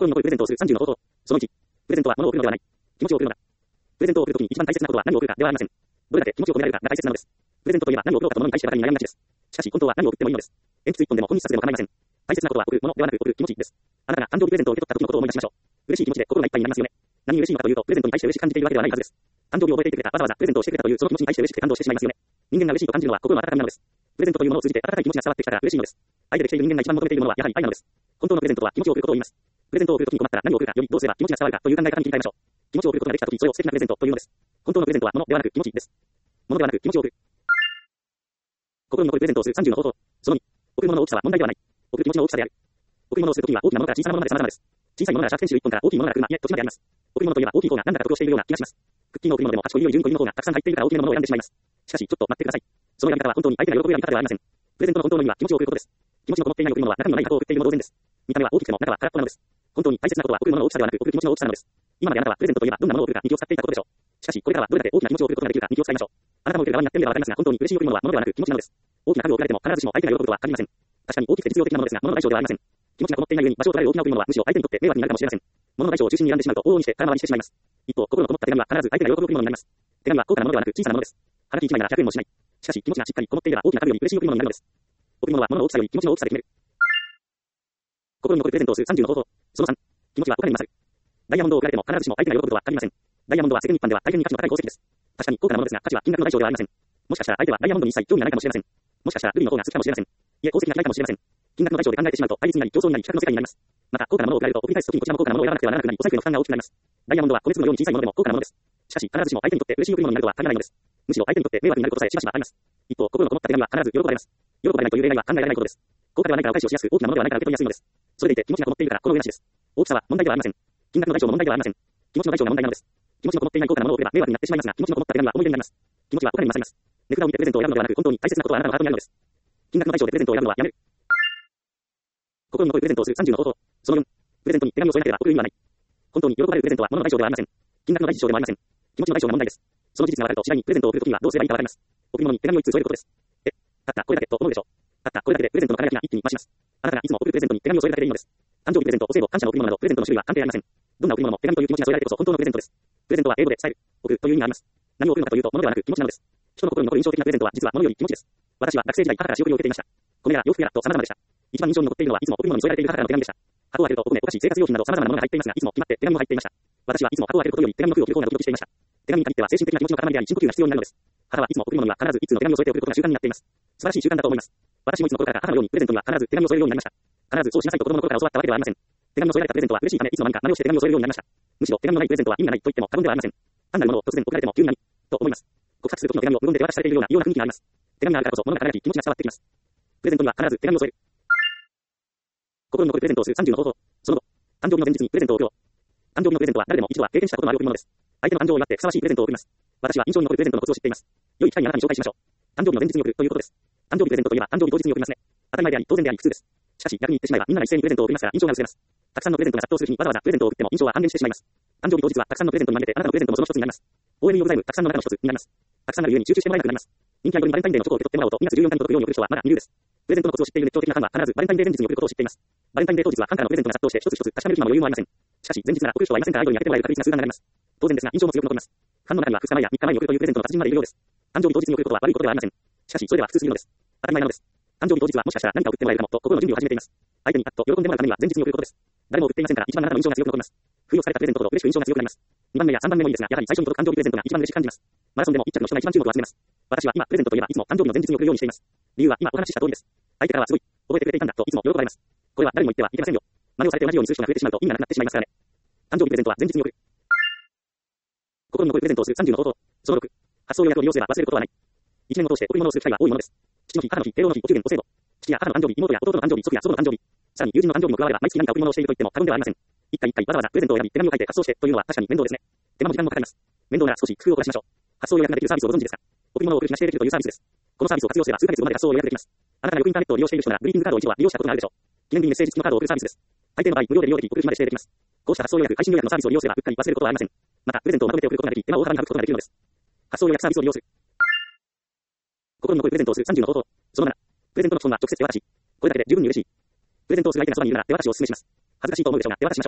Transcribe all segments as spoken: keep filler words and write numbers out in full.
心に残るプレゼントをするさんじゅうの方法。そのいち、プレゼントは物を送るのではない。気持ちを送るのだ。プレゼントを送るときに一番大切なことは何を送るかではありません。どれだけ気持ちを込められるかが大切なのです。プレゼントといえば何を送ろうかと物に対してばかり悩みがちです。しかし本当は何を送ってもいいのです。鉛筆一本でも本一冊でも構いません。大切なことは送るものではなく送る気持ちです。あなたが誕生日プレゼントを受け取った時のことを思い出しましょう。嬉しい気持ちで心がいっぱいになりますよね。何に嬉しいのかというと、プレゼントに対して嬉しく感じているわけではないはずです。誕生日を覚えていてくれた、わざわざプレゼントをしてくれたというその気持ちに対して嬉しくて感動してしまいますよね。人間が嬉しいと感じるのは心の温かみなのです。プレゼントというものを通じて温かい気持ちが伝わってきたから嬉しいのです。相手で来ている人間が一番求めているものはやはり愛なのです。本当のプレゼントは気持ちを送ることを言います。プレゼントを送るときに困ったら何を送るかよりどうすれば気持ちが伝わるかという考え方に切り替えましょう。気持ちを送ることができたとき、それを素敵なプレゼントというのです。本当のプレゼントは物ではなく気持ちです。物ではなく気持ちを送る。心に残るプレゼントをするさんじゅうの方法。そのに、送るものの大きさは問題ではない。送る気持ちの大きさである。送り物をするときは大きなものから小さなものまで様々です。小さいものならシャープペンシルいっぽんから大きいものなら車、いえ、土地まであります。贈り物といえば大きい方が何だか得をしているような気がします。クッキーの贈り物でもはちこ入りよりじゅうにこ入りの方がたくさん入っているから大きめのものを選んでしまいます。しかし、ちょっと待ってください。そのやり方は本当に相手が喜ぶやり方ではありません。プレゼントの本当の意味は気持ちを送ることです。気持ちのこもっていない贈り物は中身のない箱を送っているも同然です。見た目は大きくても中は空っぽなのです。本当に大切なことは贈るものの大きさではなく送る気持ちの大きさなのです。今まであなたはプレゼントといえばどんなものを送るかに気を使っていたことでしょう。しかし、これからはどれだけ大きな気持ちを送ることができるかに気を使いましょう。あなたも受ける側になってみればわかりますが、本当に嬉しい贈り物は物ではなく気持ちなのです。大きな家具を送られても必ずしも相手が喜ぶことは限りません。確かに大きくて実用的なものですが、物の大小ではありません。気持ちがこもっていない上に場所を取られる大きな贈り物はむしろ相手にとって迷惑になるかもしれません。物の大小を中心に選んでしまうと往々にして空回りしてしまいます。一方、心のこもった手紙は必ず相手が喜ぶ贈り物になります。手紙は高価なものではなく小さなものです。はがきいちまいならひゃくえんもしない。しかし、気持ちがしっかりこもっていれば大きな家具より嬉しい贈り物になるのです。贈り物は物の大きさより気持ちの大きさで決める。心に残るプレゼントをするさんじゅうの方法。そのさん、気持ちはお金に勝る。ダイヤモンドを送られても必ずしも相手が喜ぶことは限りません。ダイヤモンドは世間一般では大変に価値の高い宝石です。確かに高価なものですが、価値は金額の大小ではありません。もしかしたら相手はダイヤモンドに一切興味がないかもしれません。もしかしたらルビの方が好きかもしれません。いえ、宝石が嫌いかもしれません。金額の大小で考えてしまうと対立になり競争になり比較の世界になります。また、高価なものを送られると送り返すときにこちらも高価なものを選ばなくてはならなくなり、お財布の負担が大きくなります。ダイヤモンドは米粒のように小さいものでも高価なものです。しかし、必ずしも相手にとって嬉しい贈り物になるとは限らないのです。むしろ相手にとって迷惑になることさえしばしばあります。一方、心のこもった手紙は必ず喜ばれます。喜ばれないという例外は考えられないことです。高価ではないからお返しをしやすく、大きなものではないから受け取りやすいのです。それでいて気持ちがこもっているからこの上なしです。大きさは問題ではありません。金額の大小も問題ではありません。気持ちの大小が問題なのです。気持ちのこもっていない高価なものを送れば迷惑になってしまいますが、気持ちのこもった手紙は思い出になります。気持ちはお金に勝ります。値札を見てプレゼントを選ぶのではなく、本当に大切なことはあなたのハートにあるのです。金額の大小でプレゼントを選ぶのはやめる。心に残るプレゼントをするさんじゅうの方法。そのよん、プレゼントに手紙を添えなければ送る意味はない。本当に喜ばれるプレゼントは物の大小ではありません。金額の大小でもありません。気持ちの大小が問題です。その事実が分かると次第にプレゼントを送るときにはどうすればいいか分かります。贈り物に手紙を一通添えることです。え、たったこれだけと思うでしょう。たったこれだけでプレゼントの輝きが一気に増します。あなたがいつも送るプレゼントに手紙を添えるだけでいいのです。誕生日プレゼント、お歳暮、感謝の贈り物などプレゼントの種類は関係ありません。どんな贈り物も手紙という気持ちが添えられてこそ本当のプレゼントです。プレゼントは英語で伝える、送るという意味があります。何を送るのかというと物ではなく気持ちなのです。人の心に残る印象的なプレゼントは実は物より気持ちです。私は学生時代母から仕送りを受けていました。米や洋服やらと様々でした。一番印象に残っているのはいつも贈り物に添えられている母からの手紙でした。箱を開けるとお米、お菓子、生活用品など様々なものが入っていますが、いつも決まって手紙も入っていました。私はいつも箱を開けることより手紙の封を切る方がドキドキしていました。手紙に限っては精神的な気持ちの塊であり深呼吸が必要になるのです。母はいつも贈り物には必ず一通の手紙を添えておくことが習慣になっています。素晴らしい習慣だと思います。私もいつの頃から母のようにプレゼントには必ず手紙を添えるようになりました。必ずそうしなさいと子供の頃から教わったわけではありません。手紙の添えられたプレゼントは嬉しいためいつの間にか真似をして手紙を添えるようになりました。むしろ手紙のないプレゼントは意味がないと言っても過言ではありません。単なるものを突然送られても急に何と思います。告白する時の手紙を無言で手渡しされているような異様な雰囲気があります。手紙があるからこそ物が輝き気持ちが伝わってきます。プレゼントには必ず手紙を添える。心に残るプレゼントをするさんじゅうの方法。その後、誕生日の前日にプレゼントを送ろう。誕生日のプレゼントは誰でも一度は経験したことのある贈り物です。相手の誕生を祝ってふさわしいプレゼントを送ります。私は印象に残るプレゼントのコツを知っています。良い機会にあなたに紹介しましょう。誕生日の前日に送るということです。誕生日プレゼントといえば誕生日当日に送りますね。当たり前であり当然であり普通です。しかし逆に言ってしまえばみんなが一斉にプレゼントを送りますから印象が薄れます。たくさんのプレゼントが殺到する日にわざわざプレゼントを送っても印象は半減してしまいます。誕生日当日はたくさんのプレゼントに紛れてあなたのプレゼントもその一つになります。オーエムイー オブザイムたくさんの中の一つになります。たくさんあるゆえに集中してもらえなくなります。人気アイドルにバレンタインデーのチョコを受け取ってもらおうとにがつじゅうよっかに届くように送る人はまだ未有です。プレゼントのコツを知っているネット的なファンは必ずバレンタインデー前日に送ることを知っています。バレンタインデー当日はファンからのプレゼントが殺到して一つ一つ確かめる暇も余裕もありません。しかし前日なら送る人はいませんからアイドルに当ててもらえる確率が数段になります。当然ですが印象も強く残ります。ファンの中にはふつかまえやみっかまえに送るというプレゼントの達人までいるようです。誕生日当日に送ることは悪いことではありません。しかしそれでは普通すぎるのです。当たり前なのです。誕生日当日はもしかしたら何か送ってもらえるかもと心の準備を始めています。相手にあっと喜んでもらうためには前日に送ることです。誰も送っていませんから一番あなたの印象が強く残ります。不意をされたプレゼントほど嬉しく印象が強くなります。にばんめやさんばんめもいいですが、やはり最初に届く誕生日プレゼントが一番嬉しく感じます。マラソンでも一着の人が一番注目を集めます。私は今プレゼントといえばいつも誕生日の前日に送るようにしています。理由は今お話しした通りです。相手からはすごい、覚えてくれていたんだといつも喜ばれます。これは誰も言ってはいけませんよ。真似をされて同じようにする人が増えてしまうと意味がなくなってしまいますからね。誕生日プレゼントは前日に送る。心に残るプレゼントをするさんじゅうの方法。そのろく、発送予約を利用すれば忘れることはない。一年を通して贈り物をする機会は多いものです。父の日、母の日、敬老の日、お中元、お歳暮。父や母の誕生日、妹や弟の誕生日、祖父や祖母の誕生日。さらに友人の誕生日も加われば毎月何か贈り物をしていると言っても過言ではありません。一回一回わざわざプレゼントを選び手紙を書いて発送してというのは確かに面倒ですね。手間も時間もかかります。面倒なら少し工夫を凝らしましょう。発送予約ができるサービスをご存知ですか？贈り物を送る気がしてできるというサービスです。このサービスを活用すれば数ヶ月後まで発送を予約できます。あなたがよくインターネットを利用している人ならグリーティングカードを一度は利用したことがあるでしょう。記念日にメッセージ付きのカードを送るサービスです。大抵の場合無料で利用でき送る日まで指定できます。こうした発送予約、配信予約のサービスを利用すればうっかり忘れることはありません。またプレゼントをまとめて送ることができ手間を大幅に省くことができるのです。発送予約サービスを利用する。心に残るプレゼントをするさんじゅうの方法。そのなな、プレゼントの基本は直接手渡し。これだけで十分に嬉しい。プレゼントをする相手がそばにいるなら手渡しをお勧めします。恥ずかしいと思うでしょうが手渡しましょう。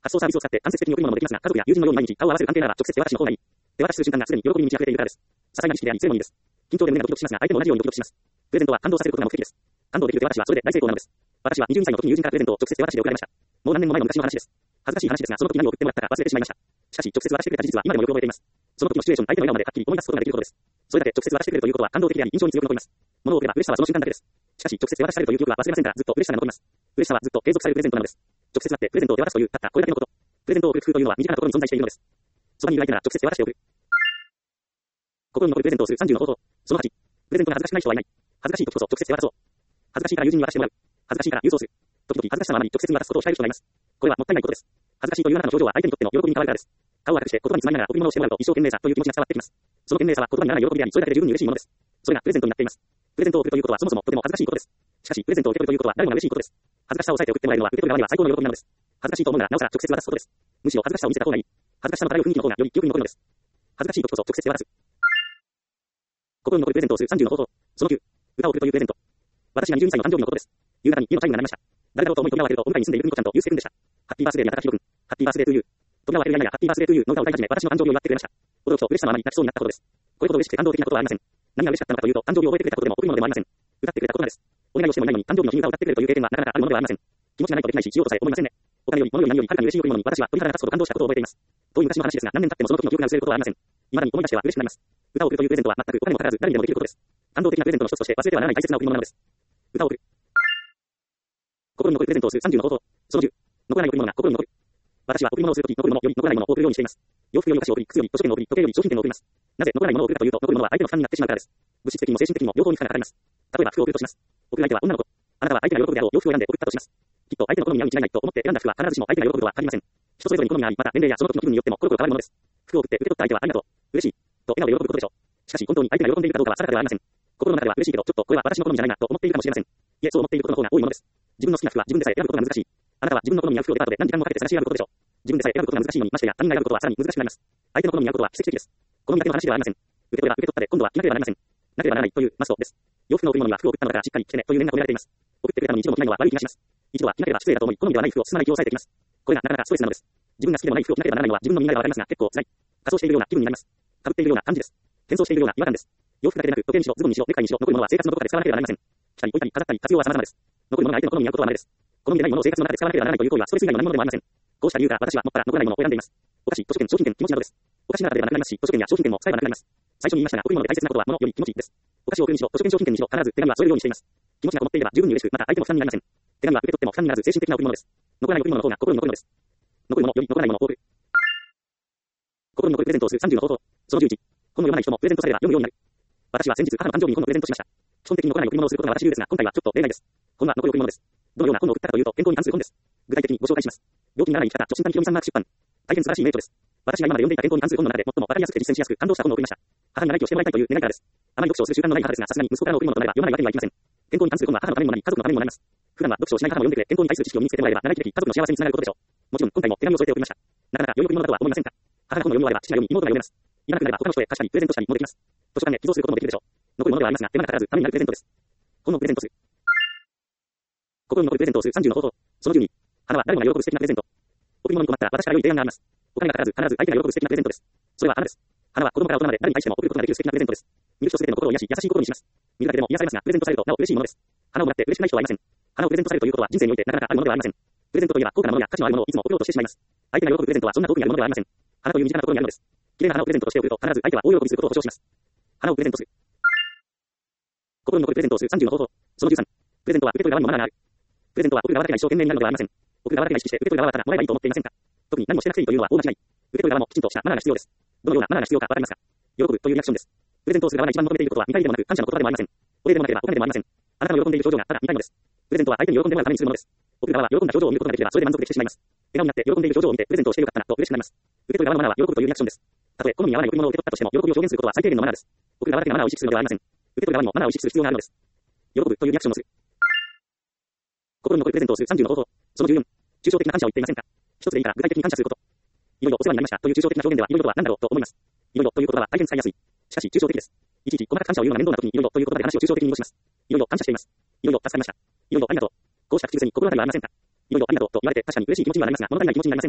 発送サービスを使って間接的に送り物もできますが、家族や友人のように毎日顔を合わせる関係ならば直接手渡しの方がいい。手渡しする瞬間がすでに喜びに満ち溢れているからです。些細な儀式であり、強いものです。緊張で胸がドキドキしますが、相手も同じようにドキドキします。プレゼントは感動させることが目的です。感動できる手渡しはそれで大成功なのです。私はにじゅうにさいの時に友人からプレゼントを直接手渡しで送られました。もう何年も前の昔の話です。恥ずかしい話ですが、その時何を送ってもらったか忘れてしまいました。しかし、直接渡してくれた事実は今でもよく覚えています。その時のシチュエーション、相手の笑顔まではっきり思い出すことができることです。それだけ直接渡してくれるということは感動的であり、印象に強く残ります。物を送れば嬉しさはその瞬間だけです。しかし、直接手渡しされるという記憶は忘れませんから、ずっと嬉しさが残ります。嬉しさはずっと継続されるプレゼントなのです。直接会ってプレゼントを手渡すという、たったこれだけのこと。プレゼントを送る工夫というのは身近なところに存在しているのです。そばにいる相手なら直接手渡しておく。心に残るプレゼントをするさんじゅうの方法。そのはち。プレゼントが恥ずかしくない人はいない。恥ずかしい時こそ直接手渡そう。恥ずかしいから友人に渡してもらう。恥ずかしいから郵送する。時々恥ずかしさのあまり直接に渡すことを控える人がいます。これはもったいないことです。恥ずかしいというあなたの表情は相手にとっての喜びに変わるからです。顔を赤くして言葉につまりながら贈り物をしてもらうと一生懸命さという気持ちが伝わってきます。その懸命さは言葉にならない喜びであり、それだけで十分に嬉しいものです。それがプレゼントになっています。プレゼントを送るということはそもそもとても恥ずかしいことです。しかし、プレゼントを受け取るということは誰もが嬉しいことです。恥ずかしさを抑えて送ってもらえるのは受け取る側には最高の喜びなのです。恥ずかしいと思うならなおさら直接渡すことです。むしろ恥ずかしさを見せた方がいい。恥ずかしさの漂う雰囲気の方がより記憶に残るのです。恥ずかしい時こそ直接手渡す。心に残るプレゼントをするさんじゅうの方法。そのきゅう。歌を送るというプレゼント。私がにじゅうにさいの誕生日のことです。夕方に家のチャイムが鳴りました。誰だろうと思い扉を開けると、お向かいに住んでいるふみこちゃんとゆうすけくんでした。ハッピーバースデーにあたたきひろくん。ハッピーバースデートゥーユー。扉を開けるやいなやハッピーバースデートゥーユーの歌を歌い始め、私の誕生日を祝ってくれました。驚きと嬉しさのあまり泣きそうになったことです。これほど嬉しくて感動的なことはありません。何が嬉しかったのかというと、誕生日を覚えてくれたことでも贈り物でもありません。歌ってくれたことなんです。お願いをしてもいないのに誕生日の日に歌を歌ってくれるという経験はなかなかあるものではありません。気持ちがないとできないし、しようとさえ思いませんね。お金より物より何よりはるかに嬉しい贈り物に私は鳥肌が立つほど感動したことを覚えています。遠い昔の話ですが、何年経ってもその時の記憶が薄れることはありません。未だに思い出しては嬉しくなります。歌を送るというプレゼントは全くお金もかからず誰にでもできることです。感動的なプレゼントの一つとして忘れてはならない大切な贈り物なのです。歌を送る。心に残るプレゼントをするさんじゅうの方法。そのじゅう。残らない贈り物が心に残る。私は贈り物をするとき残るものより残らないものを送るようにしています。洋服よりお菓子を送り、靴より図書券を送り、時計より商品券を送ります。なぜ残らないものを送るかというと、残るものは相手の負担になってしまうからです。物質的にも精神的にも両方に負荷がかかります。例えば服を送るとします。送る相手は女の子。あなたは相手が喜ぶであろう洋服を選んで送ったとします。きっと相手の好みに合うに違いないと思って選んだ服は必ずしも相手が喜ぶとは限りません。人それぞれに好みがあり、また年齢やその時の気分によってもコロコロ変わるものです。服を送って受け取った相手はありがとう、嬉しいと笑顔で喜ぶことでしょう。しかし本当に相手が喜んでいるかどうかは定かではありません。心の中では嬉しいけど、ちょっとこれは私の好みじゃないなと思っているかもしれません。いえ、そう思っていることの方が多いものです。自分の好きな服は自分でさえ選ぶことが難しい。あなたは自分の好みに合う服をデパートで何時間もかけて探し選ぶことでしょう。自分でさえ選ぶことが難しいのに、ましてや他人が選ぶことはさらに難しくなります。相手の好みに合うことは奇跡的です。好みだけの話ではありません。受け取れば受け取ったで今度は着なければなりません。なければならないというマストです。洋服の贈り物には服を送ったのだからしっかり着てねという念が込められています。送ってくれたのに一度も着ないのは悪い気がします。一度は着なければ失礼だと思い、好みではない服を進まない気を抑えてきます。これがなかなかストレスなのです。自分が好きでもない服を着なければならないのは自分の身ならわかりますが結構辛い。仮装しているような気分になります。被っているような感じです。転送しているような違和感です。洋服だけでなく時計にしろ、ズボンにしろ、ネクタイにしろ、残るものは生活のどこかで使わなければなりません。着たり置いたり飾ったり活用は様々です。残るものが相手の好みに合うことはないです。好みでないものを生活の中で使わなければならないという行為はストレス以外の何ものでもありません。こうした理由から私はもっぱら残らないものを選んでいます。お菓子、図書券、商品券、気持ちなどです。お菓子ならではなくなりますし、図書券や商品券も使えばなくなります。最初に言いましたが、贈り物で大切なことは物より気持ちです。お菓子を送るにしろ、図書券、商品券にしろ、必ず手紙は添えるようにしています。気持ちがこもっていれば十分に嬉しく、また相手の負担になりません。手紙は受け取っても負担にならず精神的な贈り物です。残らない贈り物の方が心に残るのです。残るものより残らないものを送る。心に残るプレゼントをするさんじゅうの方法。そのじゅういち。本の読まない人もプレゼントされれば読むようになる。私は先日母の誕生日に本のプレゼントしました。基本的に残らない贈り物をすることが私流ですが、今回はちょっと例外です。本は残る贈り物です。どのような本を送ったかというと、健康に関する本です。具体的にご紹介します。病気にならない生き方、著新谷ひろみさんマーク出版。大変素晴らしい名著です。私が今まで読んでいた健康に関する本の中で最も分かりやすくて実践しやすく感動した本を送りました。母に長生きをしてもらいたいという願いからです。あまり読書をする習慣のない母ですが、さすがに息子からの贈り物となれば読まないわけにはいきません。健康に関する本は母のためにもなり、家族のためにもなります。普段は読書をしない母も読んでくれ、健康に対する知識を身につけてもらえれば長生きでき、家族の幸せにつながることでしょう。もちろん今回も手紙を添えておきました。なかなか良い贈り物だとは思いませんか。母が本の読み終われば父が読み、妹が読めます。いらなくなれば他の人へ貸したりプレゼントしたりもできます。図書館で寄贈することもできるでしょう。残るものではありますが、手間がかからずためになるプレゼントです。本のプレゼントする。心に残るプレゼントをするさんじゅうの方法。そのじゅうに。花は誰もが喜ぶ素敵なプレゼント。贈り物に困ったら私から良い提案があります。お金がかからず必ず相手が喜ぶ素敵なプレゼントです。それは花です。花は子供から大人まで誰に対しても贈ることができる素敵なプレゼントです。見る人すべての心を癒し、優しい心にします。見るだけでも癒されますが、プレゼントされるとなお嬉しいものです。花をもらって嬉しくない人はいません。花をプレゼントされるということは人生においてなかなかあるものではありません。プレゼントといえば高価なものや価値のあるものをいつも贈ろうとしてしまいます。相手が喜ぶプレゼントはそんな遠くにあるものではありません。花という身近なところにあるのです。綺麗な花をプレゼントとしておくと必ず相手は大喜びすることを保証します。花をプレゼントする。心に残るプレゼントをするさんじゅうの方法。そのじゅうさん。プレゼントは受け取る側にもマナーがある。プレゼントは送る側だけが一生懸命になるのではありません。送る側だけが意識して受け取る側はただもらえばいいと思っていませんか。特に何もしてなくていいというのは大間違い。受け取る側もきちんとしたマナーが必要です。どのようなマナーが必要かわかりますか。喜ぶというリアクションです。プレゼントをする側が一番求めていることは見返りでもなく感謝の言葉でもありません。お礼でもなければお金でもありません。あなたの喜んでいる表情がただ見たいのです。プレゼントは相手に喜んでもらうためにするものです。送る側は喜んだ表情を見ることができればそれで満足できてしまいます。笑顔になって喜んでいる表情を見てプレゼントをしてよかったなと嬉しくなります。受け取る側のマナーは喜ぶというリアクションです。たとえ好みに合わない贈り物を受け取ったとしても喜びを表現することは最低限のマナーです。送る側だけがマナーを意識するのではありません。受け取る側にもマナーを意識する必要があるのです。喜ぶというリアクションをする。心に残るプレゼントをするさんじゅうの方法。そのじゅうよん。抽象的な感謝を言っていませんか。一つでいいから具体的に感謝すること。いろいろお世話になりましたという抽象的な表現ではいろいろとは何だろうと思います。いろいろという言葉は大変使いやすい。しかし抽象的です。いちいち細かく感謝を言うのが面倒な時にいろいろという言葉で話を抽象的に戻します。いろいろ感謝しています。いろいろ助かりました。いろいろありがとう。こうした口癖に心当たりはありませんか。いろいろありがとうと言われて確かに嬉しい気持ちにはなりますが物足りない気持ちになりませんか。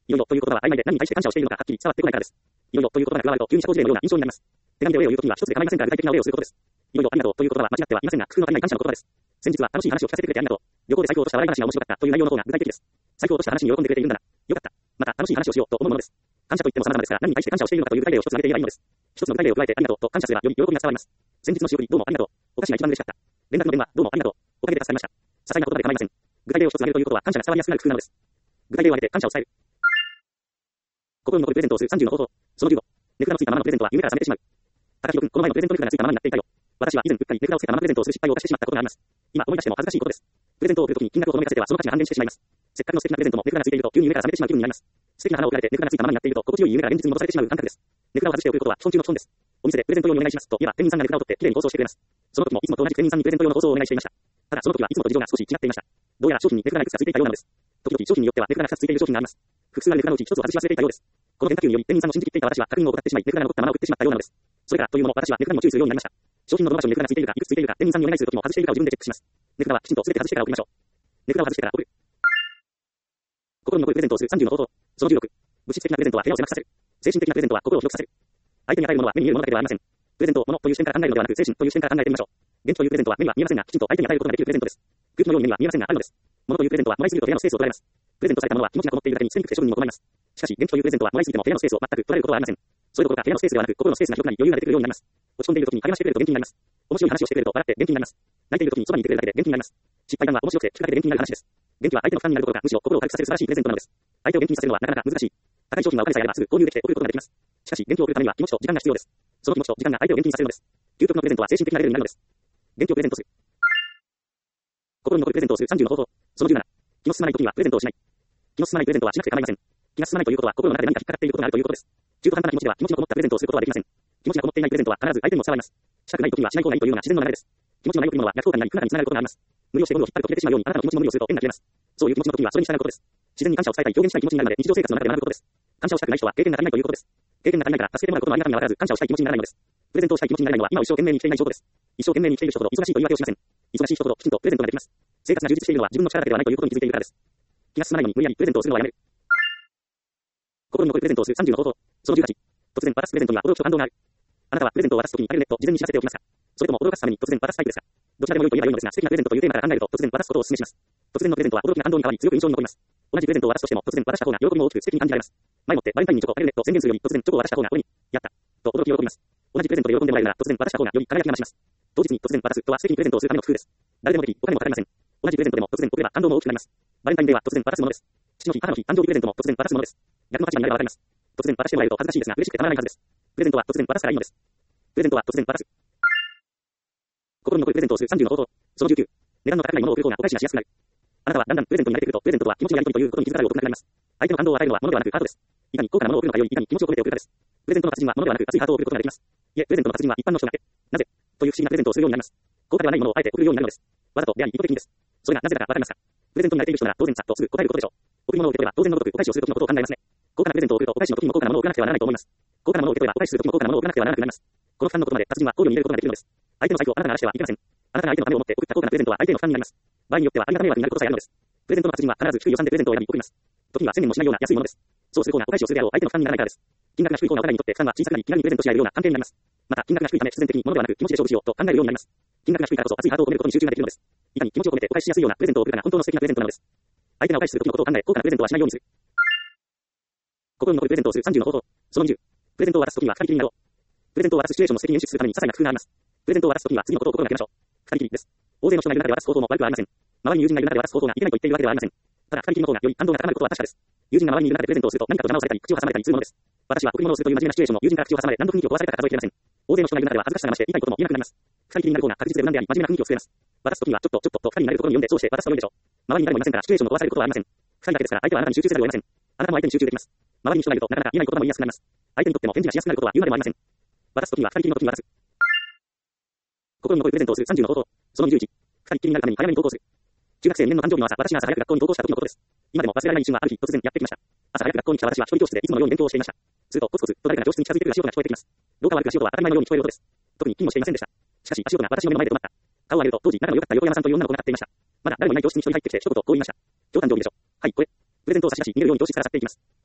いよいよという言葉は曖昧で何に対して感謝をしているのかはっきり伝わってこないからです。いよいよという言葉が加わると急に社交辞令のような印象になります。手紙でお礼を言うときには一つで構いませんから具体的なお礼をすることです。いよいよありがとうという言葉は間違ってはいませんが、工夫の足りない感謝の言葉です。先日は楽しい話を聞かせてくれてありがとう。旅行で財布を落とした笑い話が面白かったという内容の方が具体的です。財布を落とした話に喜んでくれているんだな。よかった。また楽しい話をしようと思うものです。感謝といっても様々ですが、何に対して感謝をしているのかという具体例を一つ挙げていればいいのです。一つの具体例を加えてありがとうと感謝すればより喜びが伝わります。先日の仕送りどうもありがとう。お菓子が一番嬉しかった。連絡の電話どうもありがとう。おかげで助かりました。些細な言葉で構いません。具体例を一つ挙げるということは感謝が伝わりやすくなる工夫なのです。具体例を挙げて感謝を伝える。心に残るプレゼントをするさんじゅうの方法。そのじゅうご。値札のついたままのプレゼントは夢から覚めてしまう。高木君、この前のプレゼント値札がついたままになっていたよ。私は以前うっかり値札をつけたままプレゼントをする失敗を犯してしまったことがあります。今思い出しても恥ずかしいことです。プレゼントを送るときに金額をほのめかせてはその価値が半減してしまいます。せっかくの素敵なプレゼントも値札がついていると急に夢から覚めてしまう気分になります。素敵な花を送られて値札がついたままになっていると心地よい夢が現実に戻されてしまう感覚です。値札を外して送ることは基本中の基本です。お店でプレゼント用にお願いしますと言えば店員さんが値札を取ってきれいに包装してくれます。その時もいつもと同じく店員さんにプレゼント用の包装をお願いしていました。ただその時はいつもと事情が少し違っていました。どうやら商品に値札がいくつかついていたようなのです。時々商品によっては値札がふたつついている商品があります。複数ある値札のうちひとつを外し忘れていたようです。この変化球により店員さんの信じきっていた私は確認を怠ってしまい値札が残ったまま送ってしまったようなのです。それからというもの私は値札にも注意するようになりました。商品のどの場所に値札がついているかいくつついているか店員さんにお願いする時も外しているかを自分でチェックします。値札はきちんと全て外してから送りましょう。値札を外してから送る。心に残るプレゼントをするさんじゅうの方法。そのじゅうろく。物質的なプレゼントは部屋を狭くさせる。精神的なプレゼントは心を広くさせる。相手に与えるものは目に見えるものだけではありません。プレゼントを物という視点から考えるのではなく精神という視点から考えてみましょう。現地というプレゼントは目には見えませんがきちんと相手に与えることができるプレゼントです。空気のように目には見えませんがあるのです。物というプレゼントはもらいすぎると部屋のスペースを取られます。プレゼントされたものは気持ちがこもっているだけに自然にくて処分にも困ります。しかし現地というプレゼントはもらいすぎても部屋のスペースを全く取られることはありません。それどころか部屋のスペースではなく心のスペースが広くなり余裕が出てくるようになります。落ち込んでいる時に励ましてくれると元気になります。面白い話をしてくれると笑って元気になります。泣いている時にそばにいてくれるだけで元気になります。失敗談は面白くて聞くだけで元気になる話です。元気は相手の負担になることがむしろ心を軽くさせる素晴らしいプレゼントなのです。相手を元気にさせるのはなかなか難しい。高い商品がお金さえあればすぐ購入できて送ることができます。しかし元気を送るためには気持ちと時間が必要です。その気持ちと時間が相手を元気にさせるのです。究極のプレゼントは精神的なレベルになるのです。元気をプレゼントする。心に残るプレゼントをするさんじゅうの方法。そのじゅうなな。気の進まない時にはプレゼントをしない。気の進まないプレゼントはしなくて構いません。気が進まないということは心の中で何か引っかかっていることがあるということです。中途半端な気持ちでは気持ちのこもったプレゼントをすることはできません。気持ちがこもっていないプレゼントは必ず相手にも伝わります。したくない時にはしない方がいいというのが自然の流れです。気持ちのないというのは逆効果になり不仲につながることがあります。無理をしてゴムを引っ張ると切れてしまうようにあなたの気持ちの無理をすると縁が切れます。そういう気持ちの時にはそれに従うことです。自然に感謝を伝えたい表現したい気持ちになるので日常生活の中で学ぶことです。感謝をしたくない人は経験が足りないということです。経験が足りないから助けてもらうことのありがたみがわからず感謝をしたい気持ちにならないのです。プレゼントをしたい気持ちにならないのは今を一生懸命に生きていない証拠です。一生懸命に生きている人ほど忙しいと言い訳をしません。忙しい人ほどきちんとプレゼントができます。生活が充実しているのは自分の力だけではないということに気づいているからです。気が進まないのに無理やりプレゼントをするのはやめる。心に残るプレゼントをするさんじゅうの方法。そのじゅうはち。突然渡すプレゼントには驚きと感動がある。あなたはプレゼントを渡すときにあるねと事前に知らせておきますか？それとも驚かすために突然渡すタイプですか？どちらでも良いと言えば良いのですが、素敵なプレゼントというテーマから考えると突然渡すことをお勧めします。突然のプレゼントは驚きな感動に変わり強く印象に残ります。同じプレゼントを渡すとしても突然渡した方が喜びも大きく素敵に感じられます。前もってバレンタインにチョコあげるねと宣言するより突然チョコを渡した方が俺にやったと驚き喜びます。同じプレゼントで喜んでもらえるなら突然渡した方がより輝きが増します。当日に突然渡すとは素敵にプレゼントをするための工夫です。誰でもでき、お金もかかりません。同じプレゼントでも突然送れば感動も大きくなります。バレンタインデーは突然渡すものです。父の日、母の日、誕生日プレゼントも突然渡すものです。逆の立場になればわかります。突然渡してもらえると恥ずかしいですが嬉しくてたまらないはずです。プレゼントは突然渡すからいいのです。プレゼントは突然渡す。心に残るプレゼントをするさんじゅうの方法。そのじゅうきゅう。値段の高いものを送る方がお返しがしやすくなる。あなたはだんだんプレゼントに慣れてくると、プレゼントとは気持ちのやり取りということに気づかざるを得なくなります。相手の感動を与えるのは物ではなくハートです。いかに高価なものを送るのかよりいかに気持ちを込めて送るかです。プレゼントの達人は物ではなく熱いハートを送ることができます。いえ、プレゼントの達人は一般の人がなぜという不思議なプレゼントをするようになります。高価ではないものをあえて送るようになるのです。わざとであり意図的にです。それがなぜだかわかりますか？プレゼントに慣れている人なら当然さっとすぐ答えることでしょう。贈り物を受け取れば当然のごとくお返しをするときのことを考えますね。高価なプレゼントを送るとお返しのときにも高価なものを送らなくてはならないと思います。高価なものを受け取ればお返しするときも高価なものを送らなくてはならなくなります。この負担のことまで達人は考慮に入れることができるのです。相手の財布をあなたが荒らしてはいけません。あなたが相手のためを思って送った高価なプレゼントは相手の負担になります。場合によってはありがた迷惑になることさえあるのです。プレゼントの達人は必ず低い予算でプレゼントを選び送ります。時にはせんえんもしないような安いものです。そうする方がお返しをするであろう相手の負担にならないからです。金額が低い方がお互いにとって負担は小さくなり気軽にプレゼントし合えるような関係になります。また金額が低いため必然的に物ではなく気持ちで勝負しようと考えるようになります。金額が低いからこそ熱いハートを込めることに集中ができるのです。いかに気持ちを込めてお返ししやすいようなプレゼントを送るかが本当の素敵なプレゼントなのです。相手がお返しする時のことを考え高価なプレゼントはしないようにする。心に残るプレゼントをするさんじゅうの方法。そのにじゅう。プレゼントを渡す時には二人きりになろう。プレゼントを渡すシチュエーションの素敵に演出するために些細な工夫があります。プレゼントを渡す時には次のことを心がけましょう。二人きりです。大勢の人がいる中で渡す方法も悪くはありません。周りに友人がいる中で渡す方法がいけないと言っているわけではありません。ただ二人きりの方がより感動が高まることは確かです。友人が周りにいる中でプレゼントをすると何かと邪魔をされたり口を挟まれたりするものです。私は贈り物をするという真面目なシチュエーションを友人から口を挟まれ何度雰囲気を壊されたか数えきれません。大勢の人がいる中では恥ずかしさが増して言いたいことも言えなくなります。二人きりになる方が確実で無難であり真面目な雰囲気を作れます。渡す時にはちょっとちょっとと二人になれるところに読んでそうして渡すと良いでしょう。周りに誰もいませんからシチュエーションを壊されることはありません。二人だけですから相手はあなたに集中せざるを得ません。あなたも相手に集中できます。周りに人がいるとなかなか言えないことも言いやすくなります。相手にとっても返事がしやすくなることは言うまでもありません。渡す時には二人きりの時に渡す。心に残るプレゼントをするさんじゅうの方法。そのにじゅういち。二人きりになるために早めに投稿する。中学生にねんの誕生日の朝、私が朝早く学校に登校した時のことです。今でも忘れられない一瞬はある日突然やってきました。朝早く学校に来た私は一人教室でいつものように勉強をしていました。するとコツコツと誰かが教室に近づいてくる足音が聞こえてきます。廊下を歩く足音は当たり前のように聞こえる音です。特に気にもしていませんでした。しかし足音が私の目の前で止まった。顔を上げると当時仲の良かった横山さんという女の子が立っていました。まだ誰もいない教室に一人入ってきて一言こう言いました。今日誕生日でしょ。はい、これ。プレゼントを差し出し逃げるように教室から去っていきます。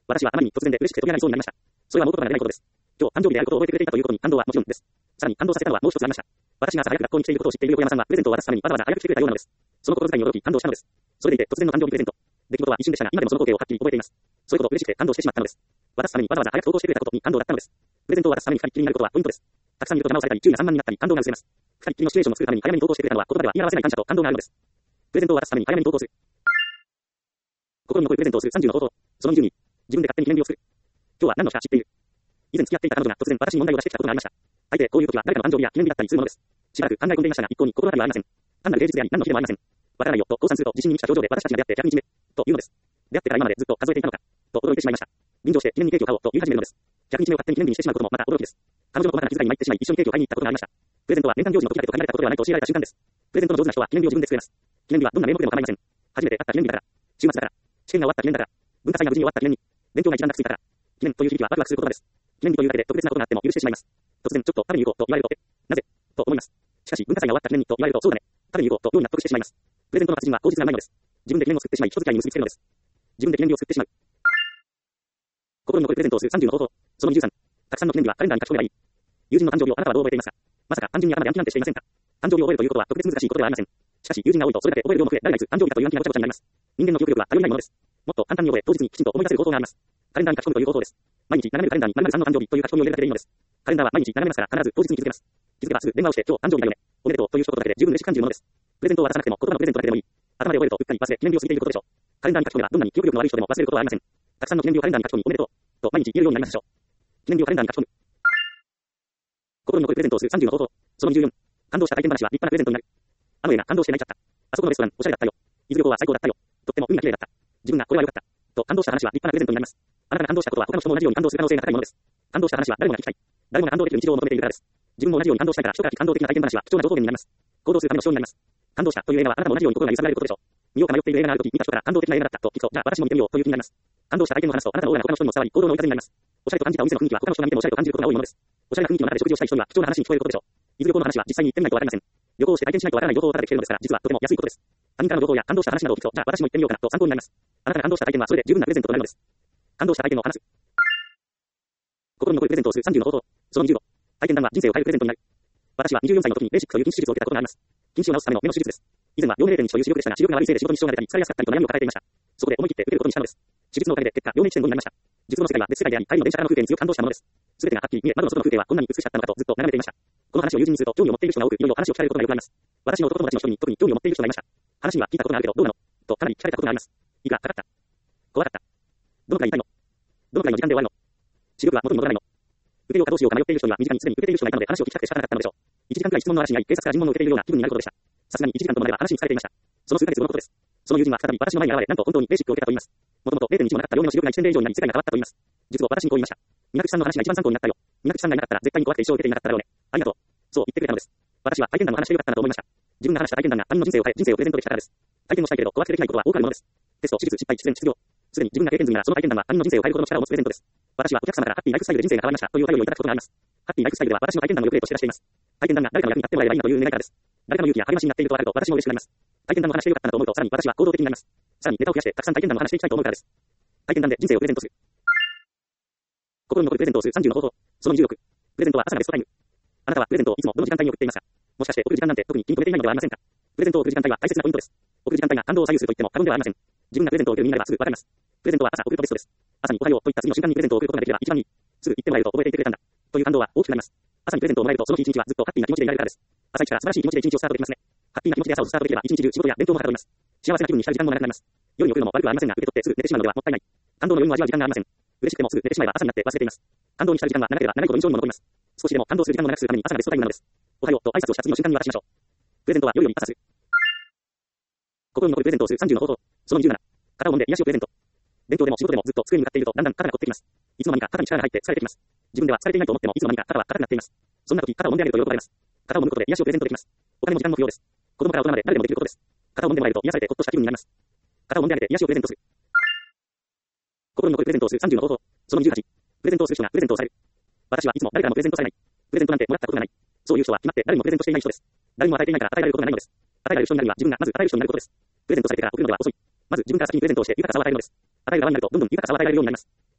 私はあまりに突然で嬉しくて飛び上がりそうになりました。それはもう言葉が出ないことです。今日誕生日であることを覚えてくれていたということに感動はもちろんです。さらに感動させたのはもう一つありました。私が朝早く学校に来ていることを知っている横山さんはプレゼントを渡すためにわざわざ早く来てくれたようなのです。その心遣いに驚き感動したのです。それでいて突然の誕生日プレゼント。出来事は一瞬でしたが、今でもその光景をはっきり覚えています。そういうことを嬉しくて感動してしまったのです。渡すためにわざわざ早く投稿してくれたことに感動だったのです。プレゼントを渡すために二人っきりになることはポイントです。たくさんいると邪魔をされたり、注意が散漫になったり、感動が薄れます。二人っきりのシチュエーションを作るために早めに投稿してくれたのは言葉では言い表せない感謝と感動があるのです。プレゼントを渡すために早めに投稿する。心に残るプレゼントをするさんじゅうの方法。そのにじゅうに、自分で勝手に記念日を作る。今日は何の日か知っている。以前付き合っていた彼女が突然私に問題を出してきたことがありました。大抵こういう時は誰かの誕生日や記念日だったりするものです。しばらく考え込んでいましたが、一向に心当たりはありません。単なる芸術であり何の日でもありません。わからないよと降参すると自信に満ちた表情で私たちが出会ってひゃくにちめというのです。出会ってから今までずっと数えていたのかと驚いてしまいました。臨場して記念にケーキを買おうと言い始めるのです。ひゃくにちめを勝手に記念日にしてしまうこともまた驚きです。彼女の細かな気遣いに参ってしまい一緒にケーキを買いに行ったことがありました。プレゼントは年間行事の時だけと限られたことではないと教えられた瞬間です。プレゼントの上手な人は記念日を自分で作れます。記念日はどんな名目でも構いません。初めて会った記念日だから、週末だから、試験が終わった記念だから、文化祭が無事に終わった記念に、勉強が一番楽しいから、記念という響きはワクワクする言葉です。記念日というだけで特別なことがあっても許してしまいます。突然ちょっと食べに行こうと言われると、え、なぜと思います。しかし文化祭が終わった記念にと言われるとそうだね、食べに行こうと妙に納得してしまいます。プレゼントの達人は口実がないのです。自分で記念を作ってしまい人付き合いに結びつけるのです。自分で記念日を作ってしまう。心に残るプレゼントをするさんじゅうの方法。そのにじゅうさん、たくさんの記念日はカレンダーに書き込めばいい。友人の誕生日をあなたはどう覚えていますか。まさか単純に頭で暗記なんてしていませんか。誕生日を覚えるということは特別難しいことではありません。しかし友人が多いとそれだけ覚える量も増え、誰がいつ誕生日かという暗記がごちゃごちゃになります。人間の記憶力は頼りないものです。もっと簡単に覚え当日にきちんと思い出せる方法があります。カレンダーに書き込むという方法です。毎日眺めるカレンダーに〇〇さんの誕生日という書き込みを入れるだけでいいのです。カレンダーは毎日眺めますから必ず当日に気づけます。気づけばすぐ電話をして今日誕生日だよね。おめでとうという一言だけで十分嬉しく感じるものです。プレゼントを渡さなくても言葉のプレゼントだけでもいい。頭で覚えるとうっかり忘れ記念日を過ぎていることでしょう。カレンダーに書き込めばどんなに記憶力の悪い人でも忘れることはありません。たくさんの記念日をカレンダーに書き込みおめでとうと毎日言えるようになりますでしょう。記念日をカレンダーに書き込む。心に残るプレゼントをするさんじゅうの方法。そのにじゅうよん、感動した体験話は立派なプレゼントになる。あの映画感動して泣いちゃった。あそこのレストランおしゃれだったよ。伊豆旅行は最高だったよ。とっても海が綺麗だった。自分がこれは良かったと感動した話は立派なプレゼントになります。あなたが感動したことは他の人も同じように感動する可能性が高いものです。感動した話は誰もが聞きたい。誰もが感動できる日常を求めているからです。自分も同じように感動したいから人から聞き感動的な体験話は貴重な情報源になります。行動するための主張になります。感動したという映画はあなたも同じように心が揺さぶられることでしょう。見ようか迷っている映画があるとき見た人から感動的な映画だったと聞くと、じゃあ私も見てみようという気になります。感動した体験を話すとあなたのオーラが他の人にも伝わり行動の追い風になります。おしゃれと感じたお店の雰囲気は他の人が見てもおしゃれと感じることが多いものです。おしゃれな雰囲気の中で食事をしたい人には貴重な話に聞こえることでしょう。伊豆旅行の話は実際に行ってみないとわかりません。旅行をして体験しないとわからない情報をただで聞けるのですから、実はとても安いことです。他人からの情報や感動した話などを聞くと、じゃあ私も行ってみようかなと参考になります。あなたが感動した体験はそれで十分なプレゼントとなるのです。感動した体験を話す。心に残るプレゼントをするさんじゅうの方法。そのにじゅうご、体験談は人生を変えるプレゼントになる。私はにじゅうよんさいの時にレーシックという筋手術を受けたことがあります。筋腫を治すための目の手術です。以前は両目れいてんにという視力でしたが、視力が悪いせいで仕事に支障が出たり疲れやすかったりと悩みを抱えていました。そこで思い切って受けることにしたのです。手術のおかげで結果両目いちてんごになりました。術の世界は別世界であり、パリの電車からの風景に強く感動したものです。すべてがはっきり見え、窓の外の風景はこんなに美しかったのかとずっと眺めていました。この話を友人にすると興味を持っている人が多く、いろいろ話を聞かれることがよくあります。私の男友達の人に特に興味を持っている人がいました。話には聞いたことがあるけどどうなのとかなり聞かれたことがあります。胃がかかった。怖かった。どのくらい痛いのどのくらいの時間で終わるの視力は元に戻らないの受けようかどうしようか迷っている人には身近にすでに受けている人がいたので話を聞きたくて仕方なかったのでしょう。いちじかんくらい質問の嵐にあり、警察から尋問を受けているような気分になることでした。さすがにいちじかんとまでは話に疲れていました。その数ヶ月後のことです。その友人は再び私の前に現れ、なんと本当にレーシックを受けたと言います。もともと れいてんいち もなかった両目の視力がいちてんれい以上になり世界が変わったと言います。術後私にこう言いました。三宅さんの話が一番参考になったよ。三宅さんがいなかったら絶対に怖くて一生受けていなかっただろうね。ありがとう。そう言ってくれたのです。私は体験談の話でよかったなと思いました。自分が話した体験談が他人の人生を変え、人生をプレゼントできたからです。体験もしたいけれど怖くてできないことは多くあるものです。テスト、手術、失敗、出演、失業。すでに自分が経験済みならその体験談は他人の人生を変えることの力を持つプレゼントです。私はお客様からハッピーライフスタイルで人生が変わりましたというお便りをいただくことがあります。ハッピーライフスタイルでは私の体験談の予定として出しています。体験談が誰かの役に立ってもらえればいいなという願いからです。誰かの勇気や励ましになっていると分かると私も嬉しくなります。体験談の話でよかったなと思うとさらに私は行動的になります。さらにネタを増やしてたくさん体験談の話していきたいと思うからです。体験談で人生をプレゼントする。心に残るプレゼントをするさんじゅうの方法。そのにじゅうろく、プレゼントは朝がベストタイム。あなたはプレゼントをいつもどの時間帯に送っていますか。もしかして送る時間なんて特に気に留めていないのではありませんか。プレゼントを送る時間帯は大切なポイントです。送る時間帯が感動を左右すると言っても過言ではありません。自分がプレゼントを受ける身ならばすぐわかります。プレゼントは朝送るとベストです。朝におはようといった次の瞬間にプレゼントを送ることができれば一番いい。すぐ言ってもらえると覚えていてくれたんだ。という感動は大きくなります。朝にプレゼントをもらえるとその日一日はずっとハッピーな気持ちでいられるからです。朝一から素晴らしい気持ちで一日をスタートできますね。ハッピーな気持ちで朝をスタートできれば一日中仕事や勉強もはかどります。幸せな気分に浸る時間も長くなります。夜に送るのも悪くはありませんが受け取ってすぐ寝てしまうのではもったいない。感動の余韻を味わう時間がありません。嬉しくてもすぐ寝てしまえば朝になって忘れています。感動に浸る時間は長ければ長いほど印象にも残ります。少しでも感動する時間を長くするために朝がベストタイムなのです。おはようと挨拶をした次の瞬間に渡しましょう。プレゼントは夜より朝する。心に残るプレゼントをするさんじゅうの方法。そのにじゅうなな、肩を揉んで癒しをプレゼント。勉強でも仕事でもずっと机に向かっているとだんだん肩が凝ってきます。いつの間にか肩に力が入って疲れてきます。自分では疲れていないと思ってもいつの間にか肩は硬くなっています。そんな時肩を揉んであげると喜ばれます。肩を揉むことで癒しをプレゼントできます。お金も時間も不要です。子供から大人まで誰でもできることです。肩を揉んでもらえると癒されてほっとした気分になります。肩を揉んであげて癒しをプレゼントする。心に残るプレゼントをするさんじゅうの方法。そのにじゅうはち、プレゼントをする人がプレゼントをされる。私はいつも誰からもプレゼントされない。プレゼントなんてもらったことがない。そういう人は決まって誰にもプレゼントしていない人です。誰も与えていないから与えられることがないのです。与えられる人になるには自分がまず与える人になることです。プレゼントされてから送るのでは遅い。まず自分から先にプレゼントをして豊かさを与えるのです。与える側になるとどんどん豊かさを与えられるようになります。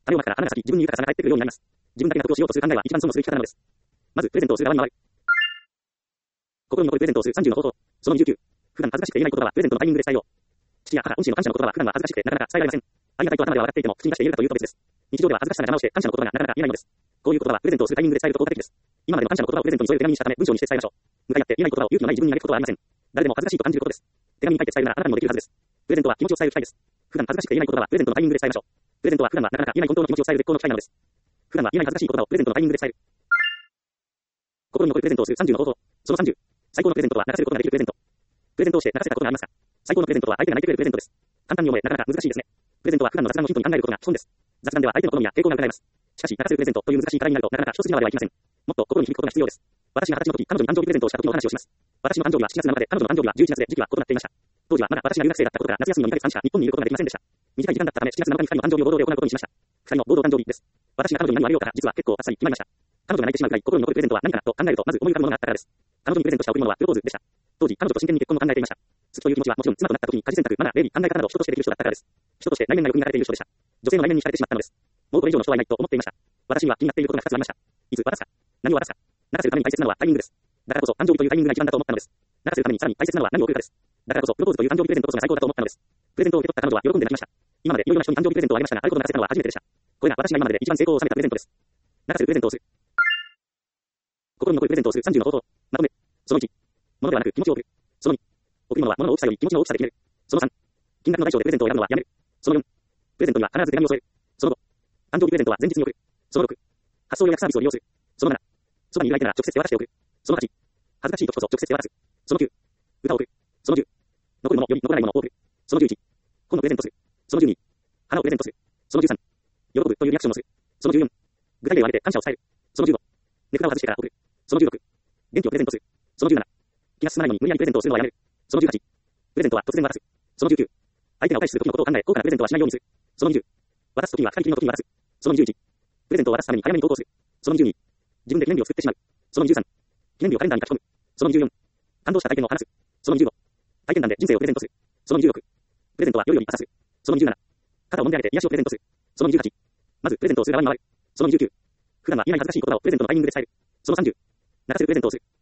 れを待ったら花が咲き、自分に豊かさが返ってくるようになります。自分だけ納得をしようとする考えは一番損のする生き方なのです。まず、プレゼントをする側に回る。心に残るプレゼントをするさんじゅうの方法。そのにじゅうきゅう。普段恥ずかしくて言えない言葉はプレゼントのタイミングで伝えよう。父や母、恩師への感謝の言葉は普段は恥ずかしくてなかなか伝えられません。ありがたいと頭では笑っていても口に出して言えるかというと別です。日常では恥ずかしさが邪魔をして感謝の言葉がなかなか言えないのです。こういう言葉はプレゼントをするタイミングで伝えると効果的です。今までの感謝の言葉をプレゼントに添える手紙にしたため文章にして伝えましょう。向かい合って言えない言葉を勇気のない自分に嘆くことはありません。誰でも恥ずかしいと感じることです。手紙に書いて伝えるならあなたにもできるはずです。プレゼントは気持ちを伝える機会です。普段恥ずかしくて言えない言葉はプレゼントのタイミングで伝えましょう。プレゼントは普段はなかなか言えない本当の気持ちを伝える絶好の機会なのです。普段は言えない恥ずかしい言葉をプレゼントのタイミングで伝える。心に残るプレゼントをするさんじゅうの方法。そのさんじゅう。最高のプレゼントは泣かせることができるプレゼント。プレゼントをして泣かせたことがありますか？最高のプレゼントは相手が泣いてくれるプレゼントです。簡単に思えなかなか難しいですね。プレゼントは普段の雑談のヒントに考えることが基本です。雑談では相手の好みや傾向が伺えます。しかし、泣かせるプレゼントという難しい課題になるとなかなか一筋縄ではいきません。もっと心に響くことが必要です。私が二十歳の時、彼女に誕生日プレゼントをした時の話をします。私の誕生日はしちがつなので、彼女の誕生日はじゅういちがつで時期は異なっていました。当時はまだ私が留学生だったことから夏休みのにかげつかんしか日本にいることができませんでした。短い時間だったためしちがつなのかにふたりの誕生日を合同で行うことにしました。ふたりの合同誕生日です。私が彼女に何をあげようか実は結構あっさり決まりました。彼女が泣いてしまうくらい心に残るプレゼントは何かなと考えるとまず思い浮かぶものがあったからです。彼女にプレゼントした贈り物はプロポーズでした。当時、彼女と真剣に結婚を考えていました。好きという気持ちはもちろん妻となった時に家事選択、マナー、礼儀、考え方など人としてできる人だったからです。人として内面が良く磨かれている人でした。女性の内面に惹かれてしまったのです。もうこれ以上の人はいないと思っていました。私には気になっていることがふたつありました。いつ渡すか。何を渡すか。泣かせるために大切なのはタイミングです。だからこそ誕生日というタイミングが一番だと思ったのです。泣かせるためにさらに大切なのは何を送るかです。だからこそプロポーズという誕生日プレゼントこそが最高だと思ったのです。プレゼントを受け取った彼女は喜んで泣きました。今までいろいろな人に誕生日プレゼントをあげましたが、あることを泣かせたのは初めてでした。これが私が今までで一番成功を収めたプレゼントです。泣かせるプレゼントをする。心に残るプレゼントをするさんじゅうの方法。まとめ。そのいち。物ではなく気持ちを送る。そのに。贈るものは物の大きさより気持ちの大きさで決める。そのさん。金額の大小でプレゼントを選ぶのはやめる。そのよん。プレゼントには必ず手紙を添える。そのご。誕生日プレゼントは前日に送る。そのろく。発送予約サービスを利用する。そのなな。そばにいる相手なら直接手渡して送る。そのはち。恥ずかしい時こそ直接手渡す。そのきゅう。歌を送る。そのじゅう。残るものより残らないものを送る。そのじゅういち。本のプレゼントする。そのじゅうに。花をプレゼントする。そのじゅうさん。喜ぶというリアクションをする。そのじゅうよん。具体例を挙げて感謝を伝える。そのじゅうご。値札を外してから送る。そのじゅうろく。元気をプレゼントする。そのじゅうなな。気が進まないのに無理やりプレゼントをするのはやめる。そのじゅうはち。プレゼントは突然渡す。そのじゅうきゅう。相手がお返しする時のことを考え、高価なプレゼントはしないようにする。そのにじゅう。渡す時には二人きりの時に渡す。そのにじゅういち。プレゼントを渡すために早めに投稿する。そのにじゅうに。自分で記念日を作ってしまう。そのにじゅうさん。記念日をカレンダーに書き込む。そのにじゅうよん。感動した体験を話す。そのにじゅうご。体験談で人生をプレゼントする。そのにじゅうろく。プレゼントは夜より朝する。そのにじゅうなな。肩を揉んであげて癒しをプレゼントする。そのにじゅうはち。まずプレゼントをする側に回る。そのにじゅうきゅう。普段は言えない恥ずかしい言葉をプレゼントのタイミングで伝える。そのさんじゅう。泣かせるプレゼントをする。